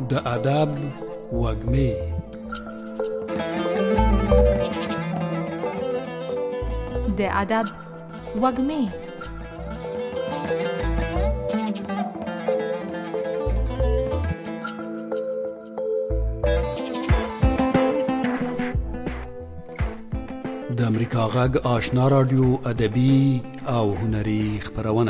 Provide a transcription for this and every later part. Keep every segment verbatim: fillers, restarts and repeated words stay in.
د ادب وږمې. د ادب وږمې. د امریکا غږ آشنا رادیو ادبي او هنري خپرونه.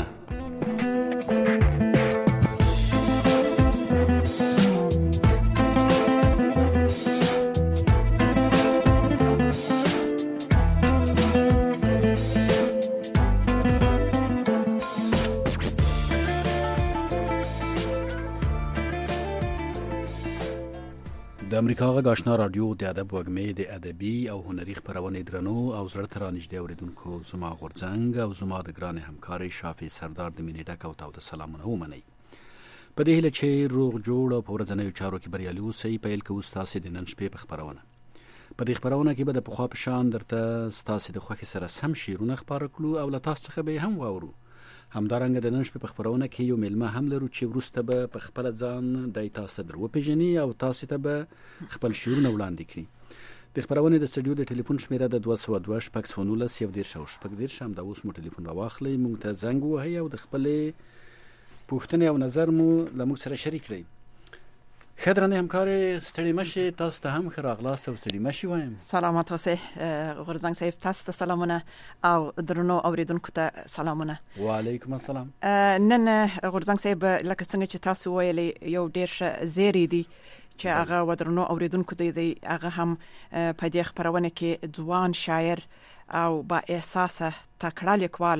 د امریکا غږ آشنا رادیو د ادب وږمې د ادبي او هنري خپرونې درنو او زړه ته رانږدې اورېدونکو، زما غورځنګ او زما د ګرانې همکارې شافي سردار د مینې ډک او تاوده سلامونه ومنئ. په دې هیله چې روغ جوړ او په ورځنیو چارو کې بریالي اوسئ، پیل کوو ستاسې د نن شپې په خپرونه. په دې خپرونه کې به د پخوا په شان درته ستاسې د خوښې سره سم شعرونه خپاره کړو او له تاسو څخه به یې هم واورو. همدارنګه د نن شپې په خپرونه کې یو میلمه هم لرو چې وروسته به په خپله ځان دی تاسو ته در وپېژني او تاسو ته به خپل شعرونه وړاندې کړي. د خپرونې د سټډیو د ټلیفون شمېره د دوه سوه دوه شپږ سوه نولس یو دېرش او شپږ دېرش. همدا اوس مو ټلیفون راواخلئ، موږ ته زنګ ووهئ او د خپلې پوښتنې او نظر مو له موږ سره شریک کړئ. ښه درنې همکارې، ستړي مه شئ، تاسو ته هم ښه راغلاست او ستړي مه شئ وایم. سلامات اوسئ غورځنګ صاحب، تاسو ته سلامونه او درنو اوریدونکو ته سلامونه. وعلیکم السلام. نن غورځنګ صاحب لکه څنګه چې تاسو ویلي یو ډېر ښه زیری دی چې هغه ودرنو اوریدونکو دی هغه هم په دې خپرونه کې ځوان شاعر او با احساسه تکړه لیکوال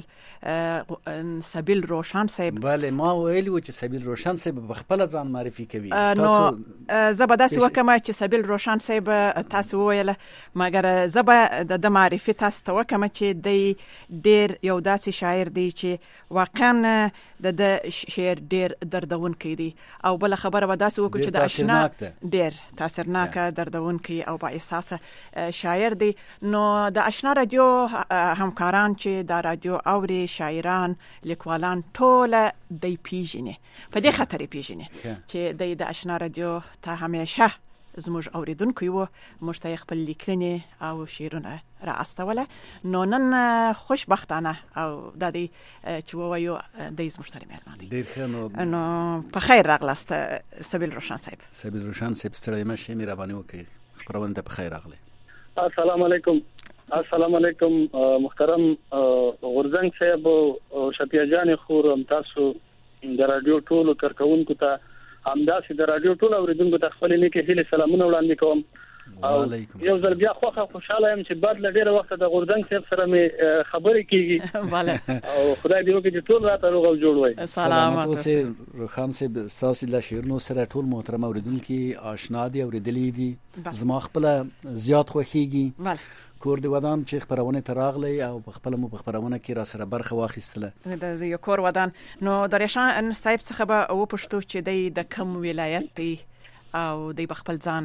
سبیل روشن صاحب. بله، ما ویلی و چې سبیل روشن صاحب په خپل ځان معرفي کوي. نو زه به داسې وکم چې سبیل روشن صاحب تاسو وویله، مګر زه به د معرفي تاسو ته وکم چې دی ډېر یو داسې شاعر دی چې واقعا د د شعر ډېر دردونکی دی، او بل خبره به داسې وکړو چې د اشنا ډېر تاثیرناک دردونکی او با احساسه شاعر دی. نو د اشنا رادیو همکاران چې دا رادیو اوري، شاعران، لیکوالان، ټول دی پیژني، په دې خاطر پیژني چې دی د اشنا رادیو ته همیشه زموږ اوریدونکو یو، موږ ته خپل لیکنې او شعرونه را استوله. نو نن خوشبختانه او د دې چې وایو د زموږ سره مېلمه دی. ډېر ښه. نو په خیر راغلاست سبیل روشن صاحب. سبیل روشن صاحب ستړی مه شئ، مهرباني وکړئ، خپرونه ته په خیر راغلی. السلام علیکم. السلام علیکم محترم غورځنګ صاحب او شفیع جان خور، هم تاسو د رادیو ټولو کارکونکو ته، همداسې د رادیو ټولو اوریدونکو ته خپل نیکه هیله سلامونه وړاندې کوم. وعلیکم. یو ځل بیا خوښه خوشاله یم چې بعد له ډېره وخته د غورځنګ صاحب سره مې خبرې کیږي. بله، او خدای دې وکړي چې ټول راته روغ او جوړ وي. سلامات اوسئ. روخان صاحب ستاسو له شعرونو سره ټول محترم اوریدونکي آشنا دي، اوریدلي دي. زما خپله زیات خوښیږي. بله، کور دی ودان چې خبرونه ته راغلی او په خپل مو په خبرونه کې را سره برخه واخیستله. د یو کور ودان. نو د ریشان صاحب څخه به و پښتو چې د کوم ولایت دی او د خپل ځان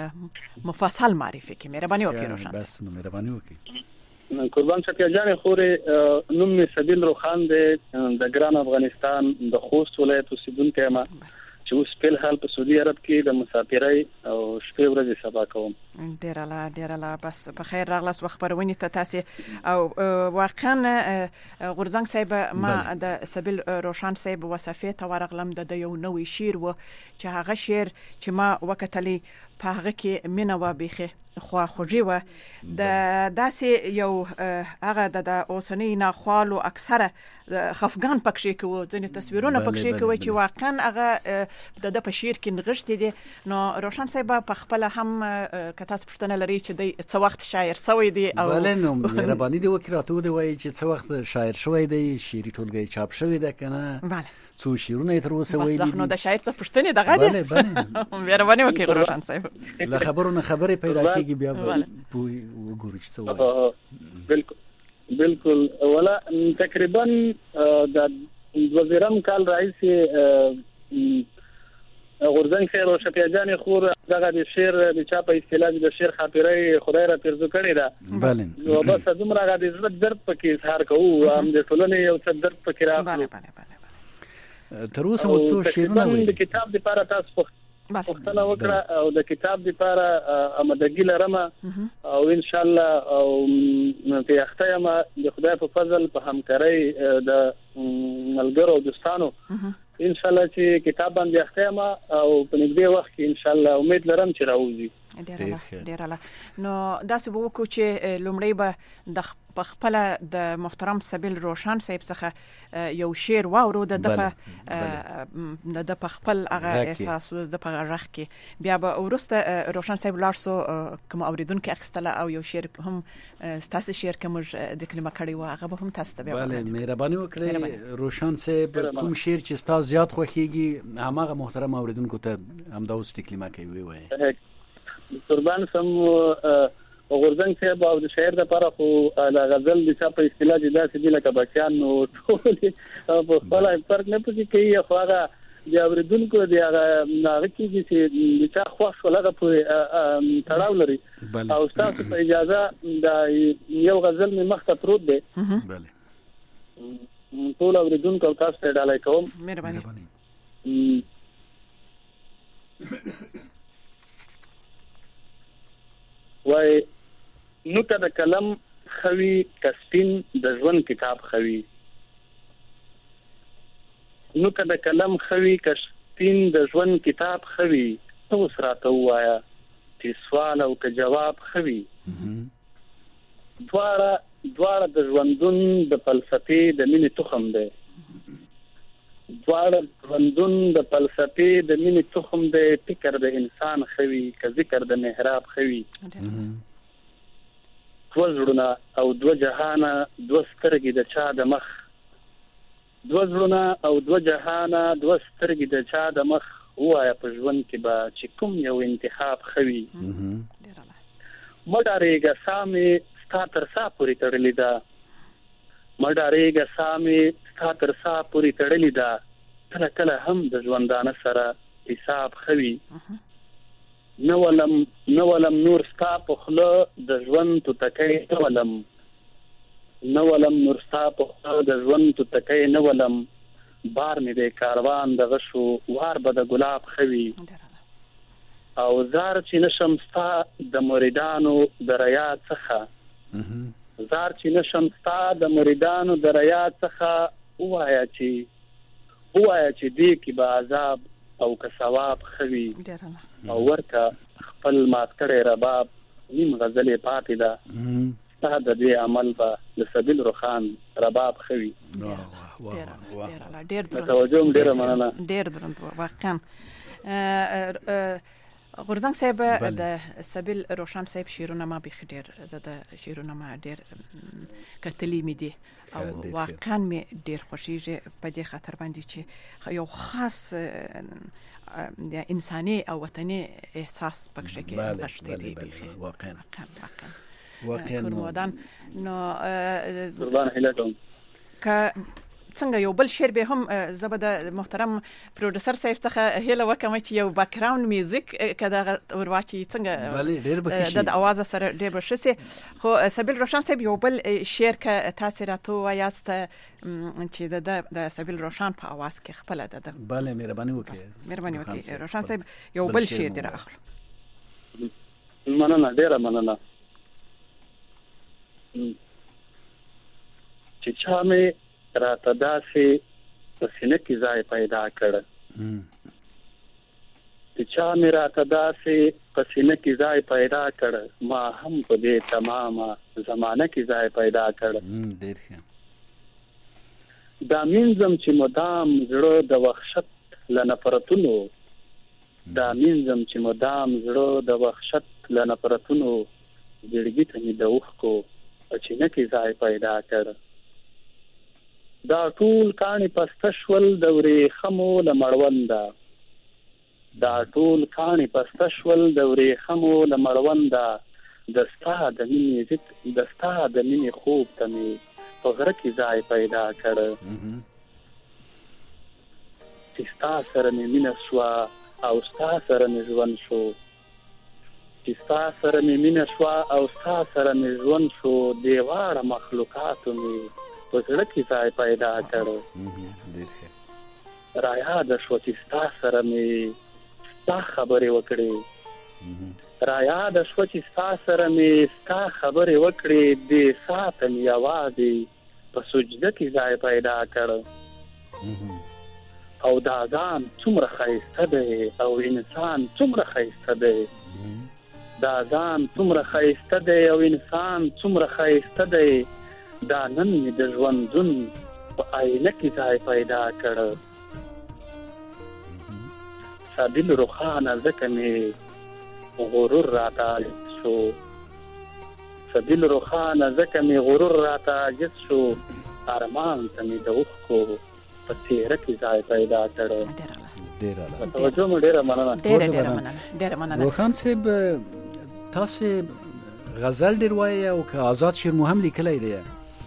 مفصل معرفي کې مهرباني وکړئ. روشن بس نو مهرباني وکړئ. قربان شفیع جان خورې، نوم می سبیل روخان دی، د ګران افغانستان د خوست ولایت اوسیدونکی یم چې اوس په حال په سعودي عرب کې د مسافرۍ او شپې ورځې سبا کوم. ډیر الله ډیر الله بس په خیر راغلاس و خبرونه ته تاسو او واقعا غورځنګ صاحب ما د سبیل روشن صاحب وصفه ته ورغلم د یو نوې شعر و چې هغه شعر چې ما وکتلې په هغه کې مینه و بيخه خو خوږی و د داسې یو هغه د اوسنۍ ناخوالو اکثره خفغان پکښې کوو، ځینې تصویرونه پکښې کوي چې واقعا هغه د د په شعر کې نغښتې دي. نو روشن صاحب په خپل هم کته پښتنه لري چې د څو وخت شاعر سوی دی او بل نو مهرباني دی وکړه ته دی وایي چې څو وخت شاعر شوی دی، شعري ټولګي چاپ شوی دی کنه. بله، څو شعرونه تر اوسه ویلي دي. بس نو د شاعر څخه پښتنه دغه دی. بله بله مهرباني وکړئ روشن صاحب. له خبرونه خبرې پیدا کیږي، بیا پوي وګورئ چې څه وایي. بالکل بالکل. ولا تقریبا د وزیرم کال رئیس غورځنګ خیر او شفیع جان خور دغه د شعر د چا په اصطلاح د شعر خاطرې خدای را پیرزو کړی دا. بله، نو بس دومره غا د زړه درد پکې اظهار کوو، هم د ټولنې یو څه درد پکې راغلی. بله بله بله. تر اوسه مو څو شعرونه ویلي؟ د کتاب لپاره تاسو پوښتنه وکړه او د کتاب لپاره آمادګي لرم او ان شاء الله او په اختیامه د خدای په فضل په همکارۍ د ملګرو او دوستانو ان شاء الله چې کتاب باندې اختیامه او په نږدې وخت کې ان شاء الله امید لرم چې راوځي. ډیر الله ډیر الله. نو داسې به وکړو چې لومړی به د خپل د محترم سبیل روشان صاحب څخه یو شعر واورو د د د خپل هغه احساس د په غږ کې بیا به ورسته روشان صاحب لارسو کوم اوریدونکو اخستله او یو شعر هم ستاسو شعر کوم د کلمه کړي و هغه به هم تاسو ته بیا بله مهرباني وکړئ روشان صاحب کوم شعر چې تاسو زیات خوښیږي هغه محترم اوریدونکو ته همدا اوس کلمه کوي وایي. قربان سم غورځنګ صاحب او د شاعر لپاره خو د غزل د چا په اصطلاح جدا سدي لکه بچیان نو ټول په خپل فرق نه پوهې کوي خو هغه د اوریدونکو د هغه هغه کېږي چې د چا خوښ ولغه په تړاو لري او تاسو په اجازه د یو غزل می مخ ته پروت دی. بله ټول اوریدونکو تاسو ته ډالۍ کوم. مهرباني. وای نو کده کلم خوي کسپین د ژوند کتاب خوي نو کده کلم خوي کسپین د ژوند کتاب خوي تو سراته وایا چې سوال او که جواب خوي دواړه دواړه د ژوندون د فلسفې د مینې تخم دی دواړه ژوندون د فلسفې د مینې تخم دی فکر د انسان خوي که ذکر د محراب خوي دو زړونه او دو جهانه دو سترګې د چا د مخ دو زړونه او دو جهانه دو سترګې د چا د مخ وایا په ژوند کې به چې کوم یو انتخاب خوي مډارېږه سامې ستا تر سا پورې تړلې ده مډارېږه سامې ستا تر سا پورې تړلې ده کله کله هم د ژوندانه سره حساب خوي نو ولم نو ولم نور ستا په خله د ژوند تو تکي نو ولم نو ولم نور ستا په خله د ژوند تو تکي نو ولم بار مې د کاروان د غشو وار به د ګلاب خوي او زار چې نشم ستا د مریدانو د ریا څخه زار چې نشم ستا د مریدانو د ریا څخه وایا چې وایا چې دې کې به عذاب او که ثواب خوي او ورته خپل مات کړي رباب نیم غزلې پاتې ده ستا د دې عمل به د سبیل روخان رباب خوي. ډېر ډېر توجه ډېر مننه. ډېر درنه واقعا غورځنګ صاحب د سبیل روشان صاحب شیرونه ما به ډېر د شیرونه ما ډېر کتلی مې دي او واقعا مې ډېر خوشیږي په دې خاطر باندې چې یو خاص د انساني او وطني احساس پکې کې غشته دی واقعا واقعا واقعا نو قربان هلاتم که څنګه یو بل شعر به هم زبده محترم پروډوسر صاحب څخه هله وکم چې یو بیک گراوند میوزیک کدا ورواچی څنګه بله ډیر بخښي د اواز سره ډیر بخښي خو سبیل روشان صاحب یو بل شعر ک تاثیراتو وایست چې د د سبیل روشان په اواز کې خپل ده. بله مهرباني وکړئ مهرباني وکړئ روشان صاحب یو بل شعر دی راخلو. مننه ډیر مننه. چې چا مې راته داسې په سینه کې ځای پیدا کړ چې چا مې راته داسې په سینه کې ځای پیدا کړ ما هم په دې تمامه زمانه کې ځای پیدا کړ ډېر ښه دا مینځم چې مدام زړه د وحشت له نفرتونو دا مینځم چې مدام زړه د وحشت له نفرتونو زړګي ته مې د اوښکو په چینه کې ځای پیدا کړ دا ټول کانی پستشول د ورېخمو لمړوندا دا ټول کانی پستشول د ورېخمو لمړوندا دستا د مینې ذکر دستا د مینې خوب ته مې په غره کې ځای پیدا کړ چې ستا سره مې مینه شوه او ستا سره مې ژوند شو چې ستا سره مې مینه شوه او ستا سره مې ژوند شو دې واړه مخلوقاتو مې په زړه کې ځای پیدا کړ را یاد شو چې ستا سره مې ستا خبرې وکړې را یاد شوه چې ستا سره مې ستا خبرې وکړې دې ساته مې یوازې په سجده کې ځای پیدا کړ او دا ځان څومره ښایسته دی او انسان څومره ښایسته دی دا ځان څومره ښایسته دی او انسان څومره ښایسته دی دا نن مې د ژوندون په آینه کې ځای پیدا کړ سبیل روښانه ځکه مې غرور راته شو سبیل روښانه ځکه مې غرور راته عاجز شو ارمان ته مې د اوښکو په څېره کې ځای پیدا کړ ډېره توجه مو ډېره مننه ډېره ډېره مننه ډېره مننه روښان صاحب تاسو غزل ډېر وایي او که آزاد شعر مو هم لیکلی دی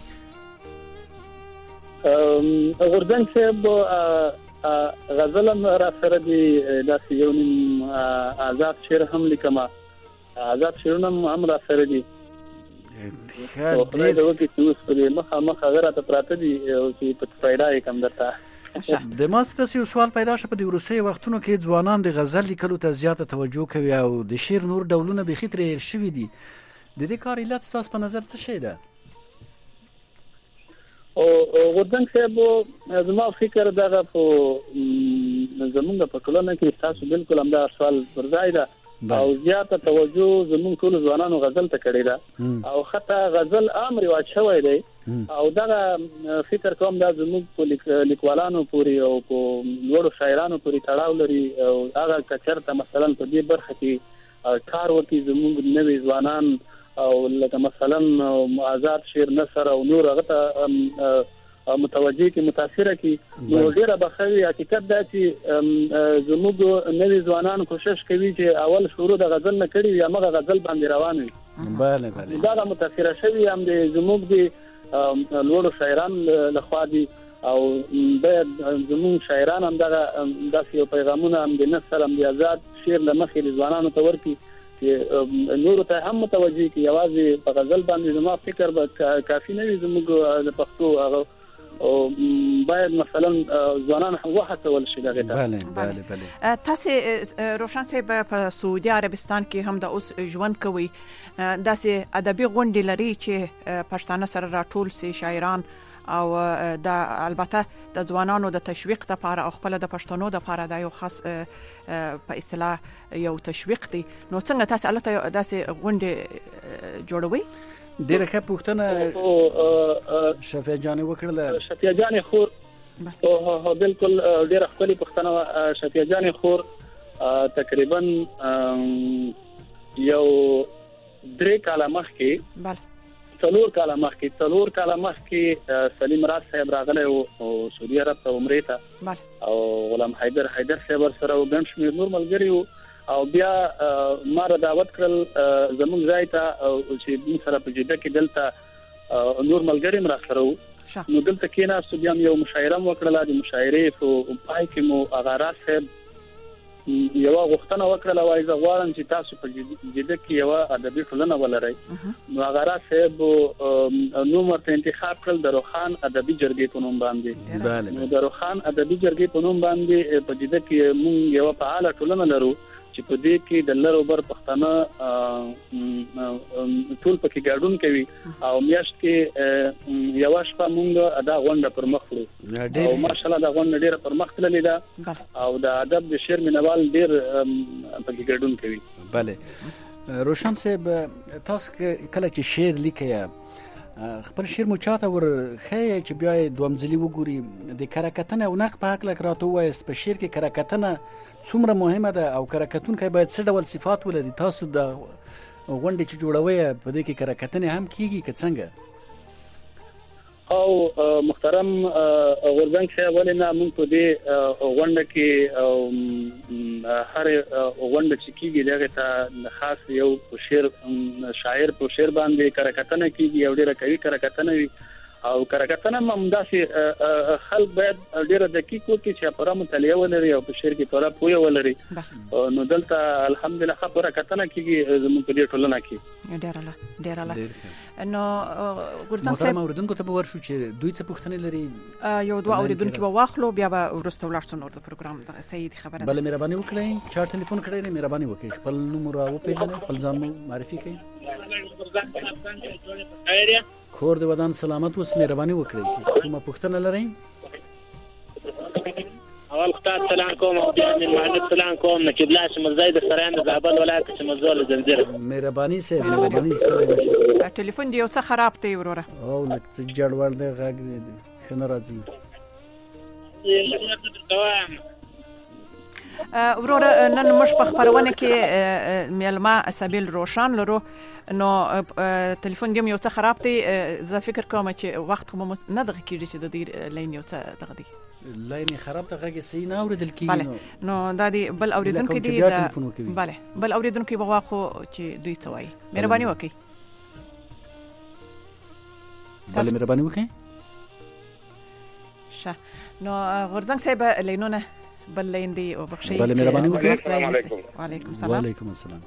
غورځنګ صاحب غزل هم را سره دی داسې یو نیم آزاد شعر هم لیکم آزاد شعرونه هم را سره دي خدای دې وکړي چې اوس پرې مخامخ هغه راته پراته دي چې په فایده یې کم درته د ما ستاسو یو سوال پیدا شو په د وروستیو وختونو کې ځوانان د غزل لیکلو ته زیاته توجه کوي او د شعر نور ډولونه بیخي ترې هېر شوي دي د دې کار علت ستاسو په نظر څه شی ده او غورځنګ صاحب زما فکر دغه په زمونږ په ټولنه کې تاسو بالکل همدا سوال پر ځای ده او زیاته توجه زمونږ ټول ځوانانو غزل ته کړی ده او خطا غزل عام رواج شوی دی او دغه فکر کوم دا زموږ په لیکوالانو پورې او په لوړو شاعرانو پورې تړاو لري او هغه کچرته مثلا په دې برخه کې کار وکړي زموږ نوي ځوانان او لکه مثلا آزاد شعر نثر او نور هغه ته متوجه کی متاثره کی نو ډیره بخوي حقیقت دا چې زموږ نوي ځوانان کوشش کوي چې اول شروع د غزل نه کړي یا مغه غزل باندې روان وي بله بله دا متاثره شوی هم د زموږ د لوړو شاعران لخوا دي او باید زموږ شاعران هم دغه داسې یو پیغامونه هم د نثر هم د آزاد شعر له مخې ځوانانو ته ورکړي چې نور ته هم متوجه کی یوازې په غزل باندې زما فکر به کافي نه وي زموږ د پښتو هغه او باید مثلا ځوانان وهڅول شي دغه ته بله بله بله تاسو روشن صاحب په سعودي عربستان کې هم د اوس ژوند کوي داسې ادبي غونډې لري چې پښتانه سره راټول سي شاعران او د البته د ځوانانو د تشویق لپاره او خپل د پښتنو لپاره دا یو خاص په اصطلاح یو تشویق دی نو څنګه تاسو البته داسې غونډې جوړوي ډیره ښه پوښتنه شفیع جان وکړله شفیع جان خور او بالکل ډیره خپل پوښتنه شفیع جان خور تقریبا یو درې کاله مخکې بله څلور کاله مخکې څلور کاله مخکې سلیم راز صاحب راغلی او سعودي عرب ته عمرې ته او غلام حیدر حیدر صاحب سره او ګڼ شمېر نور ملګري او بیا ما را دعوت کړل زموږ ځای ته چې موږ سره په جده کې دلته نور ملګري را سره وو نو دلته کېناستو بیا یو مشاعره مو وکړله د مشاعرې په پای کې مو هغه راز صاحب یو غوښتنه وکړله وایي زه غواړم چې تاسو په جده کې یو ادبي ټولنه ولرئ نو هغه راز صاحب نوم ورته انتخاب کړل د روخان ادبي جرګې په نوم باندې نو د روخان ادبي جرګې په نوم باندې په جده کې موږ یو فعاله ټولنه لرو چې په دې کې د لرو بر پښتانه ټول پکې ګډون کوي او میاشت کې یو شپه مونږ ادا غونډه پر مخ وړو او ماشاءالله دا غونډه ډیره پر مخ تللې ده او د ادب د شعر مینوال ډیر پکې ګډون کوي بله روشن صاحب تاسو کله چې شعر لیکئ خپل شعر مو چاته ور خی چې بیا دومځلي وګوري د کرکټنه او نق په حق لک راته وایست په شعر کې کرکټنه څومره مهمه ده او کرکټونکي باید څه ډول صفات ولري تاسو د غونډې چې جوړوي په دې کې کرکټنه هم کیږي که څنګه او محترم غورځنګ صاحب ولنه موږ په دې غونډه کې هر غونډه چې کیږي دغه ته خاص یو شعر شاعر په شعر باندې کرکټنه کیږي او ډیره کوي کرکټنه وي او کرکټنه ممداسي خلک باید ډیره دقیق وکړي چې پوره مطالعه ولري او په شعر کې پوره پوهه ولري نو دلته الحمدلله خبره کتنه کیږي زموږ په دې ټولنه کې ډیره لا ډیره لا نو ګورځم محترم اوریدونکو ته به ورشو چې دوی څه پوښتنې لري یو دوه اوریدونکو به واخلو بیا به ورسته ولارسو نور د پروګرام د سید خبره بل مهرباني وکړئ چا ټلیفون کړی نه مهرباني وکړئ خپل نوم راو پیژنئ خپل ځان معرفي کړئ کور د ودان سلامت اوس مهرباني وکړئ کومه پوښتنه لرئ اول خطاب سلام کوم او بیا من مهندس سلام کوم نقیب لاش مزید سرایند زابل ولایت سمزول زنجیر مهرباني سه مهرباني سره ټلیفون دی یو څه خراب دی وروره او لکه څه جړول دی غږ دی خنه راځي وروره نن مش په خبرونه کې میلما سبیل روشن لرو نو ټلیفون دی یو څه خراب دی زه فکر کوم چې وخت مو نه دغه کیږي چې د دې لین یو څه دغه دی لاین خراب ته غږی سي نه اوریدل کیږي نو دا دی بل اوریدونکو دی بله بل اوریدونکو به واخو چې دوی څه وایي مهرباني وکړئ بله مهرباني وکړئ شه نو غورځنګ صاحب لینونه بل لین دی او بخښي بله مهرباني وکړئ السلام علیکم وعلیکم السلام وعلیکم السلام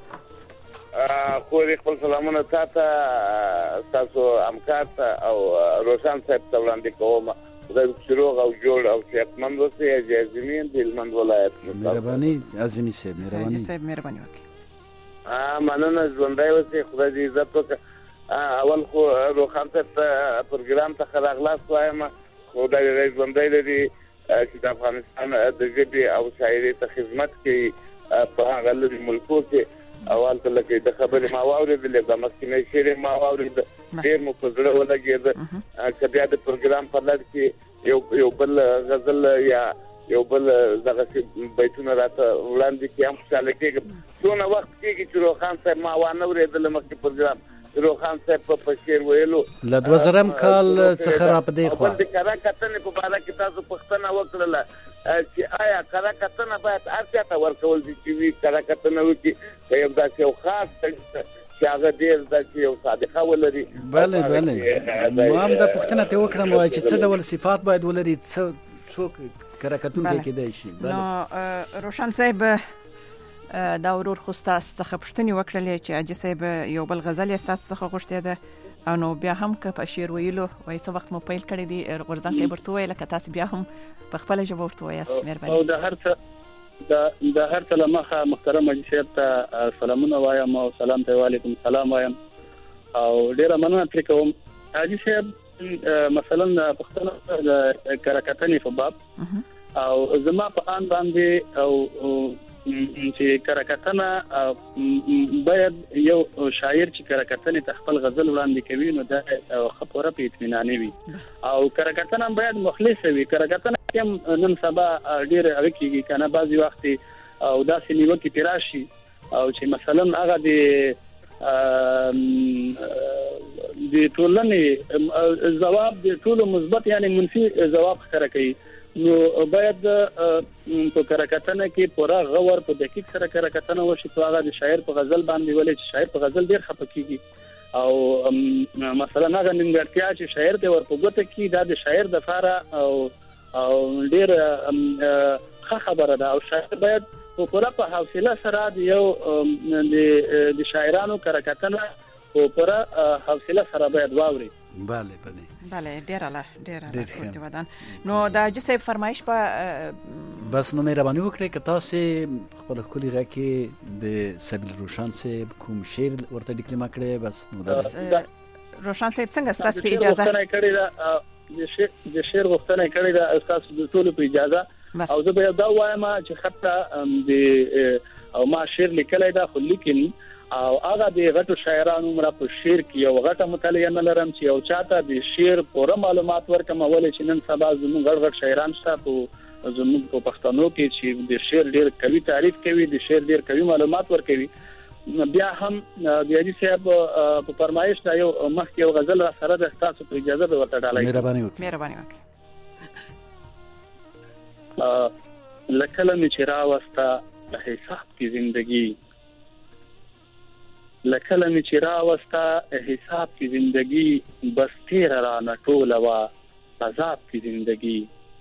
خو خپل سلامونه تاسو تاسو امکات او روشن صاحب ته وړاندې کوم خدای شروع او جوړ او صحتمند اوسئ جازمین د هلمند ولایت مهرباني عظیمی صاحب مهرباني صاحب مهرباني وکړئ ا مننه ژوندۍ اوسئ خدای دې عزت وکړي اول خو روخان ته پروګرام ته خلاص وایم خدای دې ژوندۍ لري چې د افغانستان د ژبې او شاعرۍ ته خدمت کوي په هغه لوی ملکو کې اول ته لکه د خبرې ما واورېدلې د مخکینی شعر ما واورېد ډېر مو په زړه ولګېد چې بیا د پروګرام په لړ کې یو یو بل غزل یا یو بل دغه بیتونه راته وړاندې کړي هم خوشحاله کېږم څونه وخت کېږي چې روخان صاحب ما وانه اورېدله مخکې پروګرام روخان صاحب په شعر ویلو له دوه زرم کال څخه را په دې خوا د کره کتنې په باره کې تاسو پوښتنه وکړله چې آیا کره کتنه باید هر چا ته ورکول دي چې وي کره کتنه وکړي که یو داسې یو خاص چې هغه ډېر داسې یو صادقه ولري بله بله ما هم دا پوښتنه ترې وکړم چې څه ډول صفات باید ولري څوک کره کتونکی کېدای شي نو روشن صاحب دا ورور خو ستاسو څخه پوښتنې وکړلې چې حاجي صاحب یو بل غزل یې ستاسو څخه غوښتې ده او نو بیا هم که په شعر ویلو وایي څه وخت مو پیل کړی دی غورځنګ صاحب ورته وویله که تاسو بیا هم په خپله ژبه ورته وایاست مهرباني او د هر څه د هر څه له مخه محترم حاجي صاحب ته سلامونه وایم او سلام ته وعلیکم سلام وایم او ډېره مننه ترې کوم حاجي صاحب مثلا پښتنه د کره کتنې په باب او زما په آن باندې او چې کره کتنه باید یو شاعر چې کره کتنې ته خپل غزل وړاندې کوي نو دا خبره په اطمیناني وي او کره کتنه باید مخلص وي کره کتنه هم نن سبا ډېر اوکیږي کنه بعضی وخت او داسې نیوکې پیراشي او چې مثلا هغه د د ټولنې جواب د ټولو مثبت یعنی منفي جواب ښکاره کوي نو باید په کره کتنه کې پوره غور په دقیق سره کره کتنه وشي چې هغه د شاعر په غزل باندې ولې چې شاعر په غزل ډیر خپه کیږي او مثلا هغه نیمګړتیا چې شاعر ته ورپوګته کی دا د شاعر د فاره او او ډیر ښه خبره ده او شاعر باید په پوره په حوصله سره د یو د شاعرانو کره کتنه په پوره حوصله سره باید واوري بله بله بله ډیر الله ډیر الله کوي ودان نو دا حاجي صاحب فرمایش په بس نو مهرباني وکړئ که تاسو خپل خولي غږ کې د سبیل روشن صاحب کوم شعر ورته ډیکلمه کړی بس نو دا روشن صاحب څنګه ستاسو په اجازه کړی دا د شعر د شعر غوښتنه کړی دا تاسو د ټولو په اجازه او زه به دا وایم چې حتی د او ما شعر لیکلی دا خو لیکن او هغه د غټو شاعرانو مر په شعر کې یو غټه مطالعه نه لرم چې یو چاته د شعر پوره معلومات ورکم ولې چې نن سبا زموږ غړ غړ شاعران شته په زموږ په پښتنو کې چې د شعر ډېر قوي تعریف کوي د شعر ډېر قوي معلومات ورکوي بیا هم د حاجي صاحب په فرمایش دا یو مخکې یو غزل را سره د تاسو په اجازه به ورته ډالای مهرباني وکړئ مهرباني وکړئ لکه لمې چې راوسته د حساب کې زندگی لکه لمې چې راوسته حساب کی زندگی بس تیر را نټوله وا عذاب کی زندگی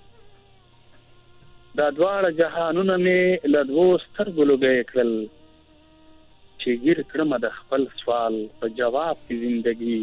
دا دواړه جهانونه مې له دوو سترګو لوګی کړل چې ګیر کړم د خپل سوال په جواب کی زندگی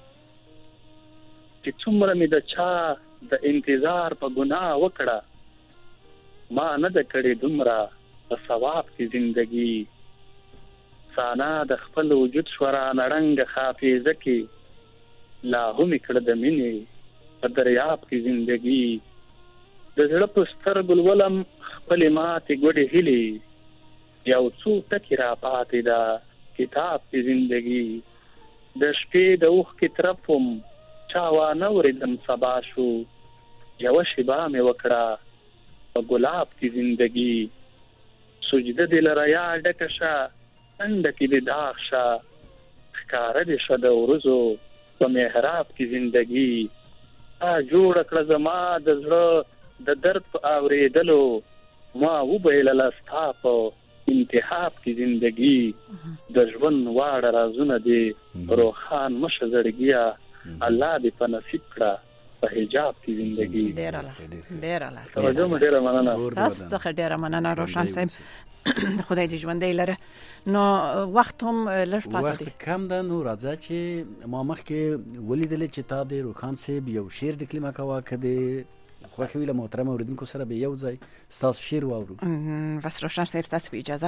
چې څومره مې د چا د انتظار په ګناه وکړه ما نه د کړې دومره په ثواب کی زندگی سانا د خپل وجود شورا نړنګ حافظه کې لا هم کړه د مینې په دریاب کې زندگی د زړه په سترګو ولم خپل ماتې ګوډې هیلې یو څو ټکي را پاتې ده کتاب کې زندگی د شپې د اوښ کې طرفم چا وانه اورېدم سبا شو یوه شیبه مې وکړه په ګلاب کې زندگی سجده دې له ریا ډکه شه څنګه کې د داغ شه ښکاره دې شه د ورځو په محراب کې زندگی تا جوړه کړه زما د زړه د درد په اورېدلو ما وبایلله ستا په انتخاب کې زندگی د ژوند واړه رازونه دې روښان مشه زړګیه الله دې په نصیب کړه په حجاب کې زندگی. ډېره ډېره توجه مو ډېره مننه. تاسو څخه ډېره مننه روشن صاحب. خدای دې ژوندی لره. نو وخت هم لږ پاتې دی. وخت کم ده. نو راځه چې ما مخکې ولیدل چې تا د روخان صاحب یو شعر د کلمه کاوه کده خوښ ویله محترم اوریدونکو سره به یو ځای ستاسو شعر واورو. بس روشن صاحب تاسو په اجازه.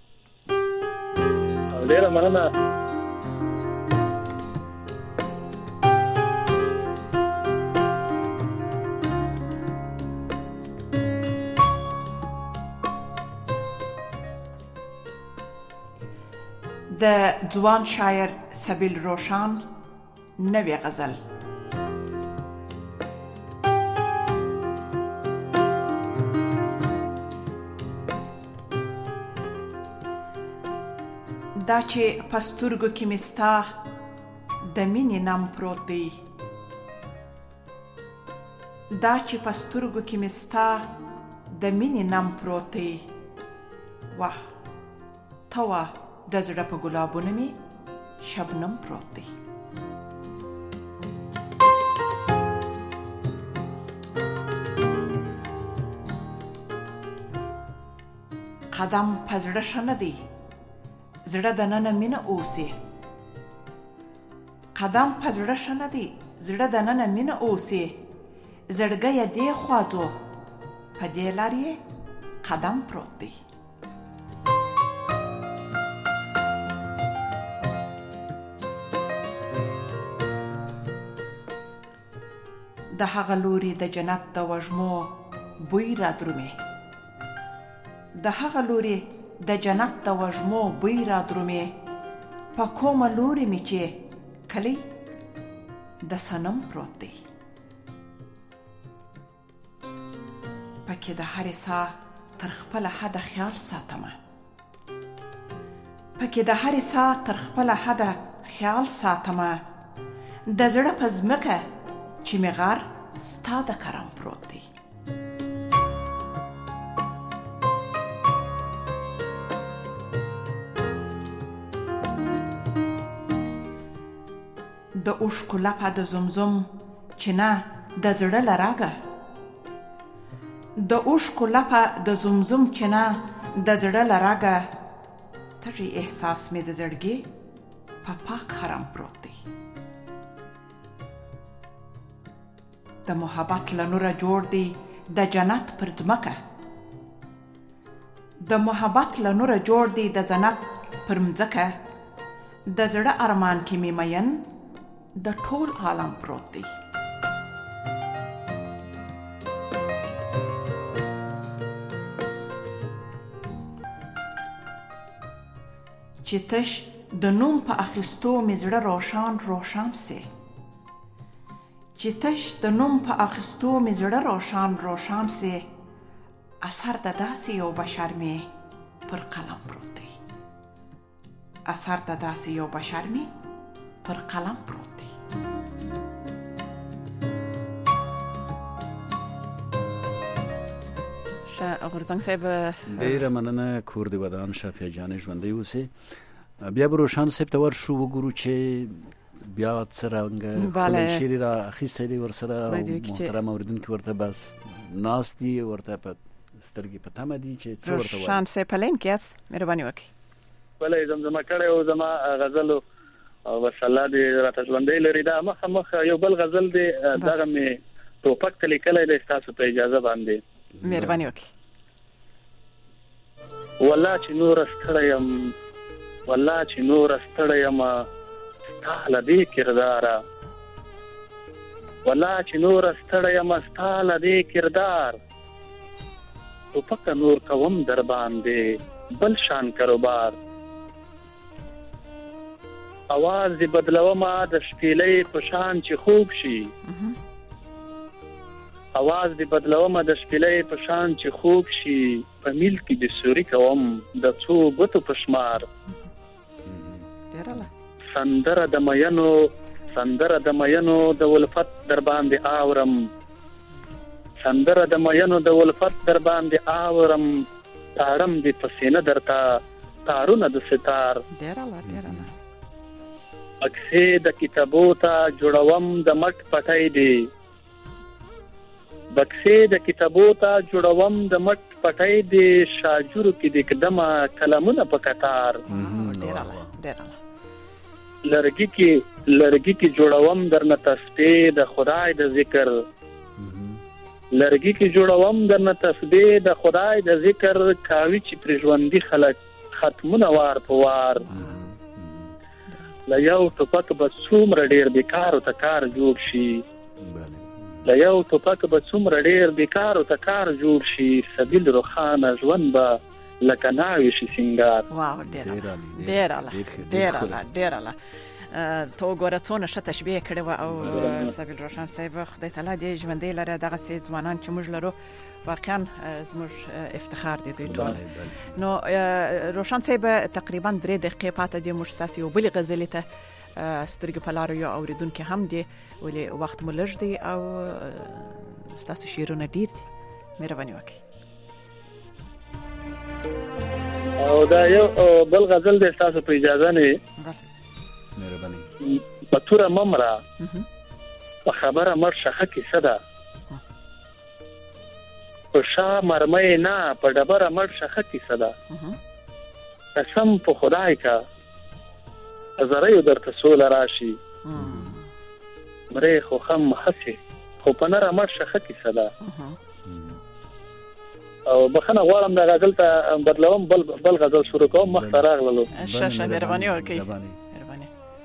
ډېره مننه. د ځوان شاعر سبیل روشان نوی غزل. دا چې پسترګو کې مستا د مینې نام پروت دی دا چې پسترګو کې مستا د مینې نام پروت دی واه توا د زړه په ګلابونو می شبنم پروت دی. قدم په زړه شنه دی زړه د ننه مینه اوسي قدم په زړه شنه دی زړه د ننه مینه اوسي زړګی دې خواځو په دې لارې قدم پروت دی. د هغه لوري د جنت د وژمو بوی را درومي د هغه لوري د جنت د وژمو بوی را درومي په کومه لوري می چې کلی د سنم پروت دی. پکې د هرې ساه تر خپل حد خیال ساتمه پکې د هرې ساه تر خپل حد خیال ساتمه د زړه په ځمکه چې می غار ستا د کرم پروت دی. د اوښکو لپه د زمزم چې نه د زړه لراګه د اوښکو لپه د زمزم چې نه د زړه لراګه تږی احساس مې د زړګي په پاک حرم پروت دی. د محبت له نوره جوړ دی د جنت پر ځمکه د محبت له نوره جوړ دی د جنت پر مځکه د زړه ارمان کې مې مین د ټول عالم پروت دی. چې تش د نوم په اخیستو مې زړه روشان روشان سي چې تش د نوم په اخیستو مې زړه روشان روشان سي اثر د داسې یو بشر مې پر قلم پروت دی اثر د داسې یو بشر مې پر قلم پروت دی. غورځنګ صاحب ډیره مننه. کور دی ودان شافیا جان ژوندۍ اوسې. بیا به روشان صاحب ته ورشو وګورو چې بیا څرنګه کله شعر را اخیستی دی ورسره محترم اوریدونکي ورته بس ناست دي ورته په سترګې په تمه دي چې څه ورته وایي. روشان صاحب په لین کې یاست، مهرباني وکړئ. بله زمزمه کړی او زما غزل او وسله دې راته ژوندی لري. دا مخه مخه یو بل غزل دی دغه مې ټوپک ته لیکلی دی ستاسو په اجازه باندې. مهرباني وکړئ. والله چې نور ستړی یم والله چې نور ستړی یم ستا له دې کرداره والله چې نور ستړی یم ستا له دې کردار ټوپک نور کوم در باندې بل شان کاروبار اواز دی بدلوما د شپېلۍ په شان چې خوب شي اواز دی بدلوما د شپېلۍ په شان چې خوب شي په میل کې د سوري کوم د څو ګوتو په شمار سندره د مینو سندره د مینو د ولفت در باندې آورم سندره د مینو د ولفت در باندې آورم تارم دی پسینه درتا تارونه د ستار ډیراله ډیراله اکسې د کتابو ته جوړوم د مټ پټای دی بکسې د کتابو ته جوړوم د مټ پټای دی شاجورو کې د قدمه کلمونه په قطار ډیراله ډیراله لرګي کې لرګي کې جوړوم درنه تسبیح د خدای د ذکر لرګي کې جوړوم درنه تسبیح د خدای د ذکر کاوي چې پر ژوندۍ خلک ختمونه وار په وار لا یو ټوپک به څومره ډیر بیکار او تکار جوړ شي لا یو ټوپک به څومره ډیر بیکار او تکار جوړ شي سبیل روخانه ژوند به لکه ناوي شي سنگار. واو ډیراله ډیراله ډیراله ډیراله ته وګوره څونه ښه تشبیه کړې وه او سبیل روشن صاحب خدای تعالی دې ژوندی لري دغسې ځوانان چې موږ لرو واقعا زموږ افتخار دی دوی ټول. نو روشن صاحب تقریبا درې دقیقې پاته دي موږ ستاسو یو بلې غزلې ته سترګې په لارو یو اورېدونکي هم دي ولې وخت مو لږ دی او ستاسو شعرونه ډېر دي. مهرباني وکړئ. او دا یو بل غزل دی ستاسو په اجازه نه مهرباني. په توره ممره په خبره مر شخه کیسه ده په شا مرمۍ نه په ډبره مر شخه کیسه ده قسم په خدای کا زریو درته سوله راشي مرې خو خم حسي خو په نره مر شخه کیسه ده او بخنه غواړم دا غزل ته بدلوم بل بل غزل شروع کوم مخ ته راغلو. شه مهرباني وکړئ. مهرباني.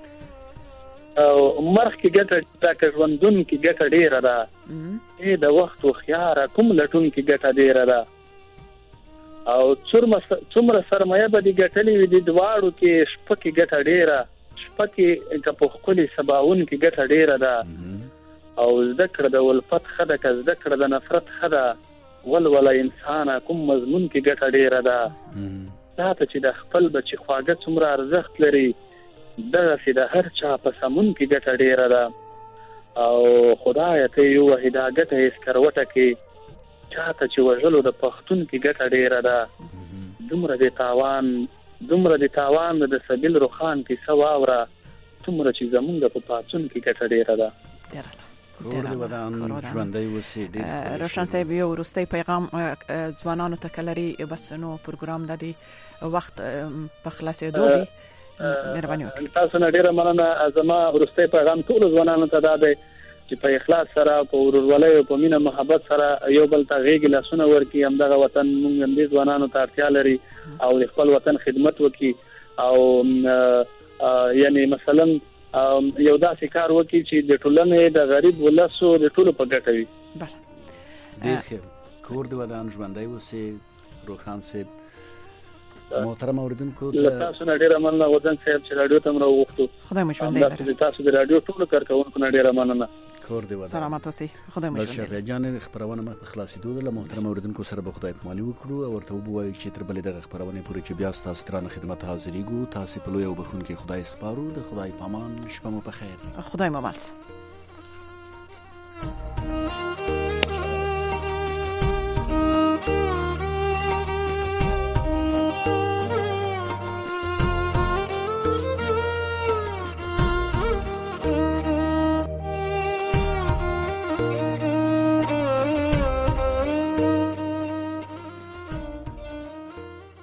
او مرخ کې ګټه دا ژوندون کې ګټه ډیره ده ای د وخت خو خيار کوم لټون کې ګټه ډیره ده او څومره سرمایه به دي ګټلې وي د دواړو کې شپه کې ګټه ډیره شپه کې که په خپل سباون کې ګټه ډیره ده او ذکر د ولفت خده که ذکر د نفرت خده ولوله انسان کوم مضمون کې ګټه ډیره ده دا ته چې د خپل بچی خواږه څومره ارزښت لري دغه چې د هر چا په سمون کې ګټه ډیره ده او خدای ته یو وحیدا ګټه هیڅ کروټه کې چاته چې وژلو د پښتون کې ګټه ډیره ده دومره د تاوان دومره د تاوان د سبیل روخان کې سواوره دومره چې زمونږ په پاتون کې ګټه ډیره ده. کور دی ودان ژوندی وسی ډیر. روشن صاحب یو وروستی پیغام ځوانانو ته کلري بس نو پروګرام د دې وخت په خلاصېدو دی. مهرباني وکړئ. تاسو نه ډیره مننه. زما وروستی پیغام ټول ځوانانو ته دا دی چې په اخلاص سره په ورورولۍ او په مینه محبت سره یو بل ته غېږ لاسونه ورکړي. همدغه وطن موږ هم دې ځوانانو ته اړتیا لري او د خپل وطن خدمت وکړي او یعنی مثلا یو داسې کار وکړي چې د ټولنې د غریب ولسو د ټولو په ګټه وي. ډېر ښه. کور دی ودان ژوندی اوسې. روښان صاحب محترم اوریدونکو ته تاسو نه ډیره مننه غوځنګ صاحب چې رادیو ته مو وغوښتو. خدای مو ژوندی لري. تاسو د رادیو ټولو کارکونکو نه ډیره مننه. کور دی ودان. سلامات اوسئ. خدای مو ژوندی. شفیع جان خبرونه ما په خلاصېدو ده. محترم اوریدونکو سره به خدای پاماني وکړو او ورته ووایو چې تر بلې دغه خبرونه پورې چې بیا تاسو ترانه خدمت حاضرېږو. تاسو په لوی او بخون کې خدای سپارو. د خدای پامان. شپه مو په خیر. خدای مو مل.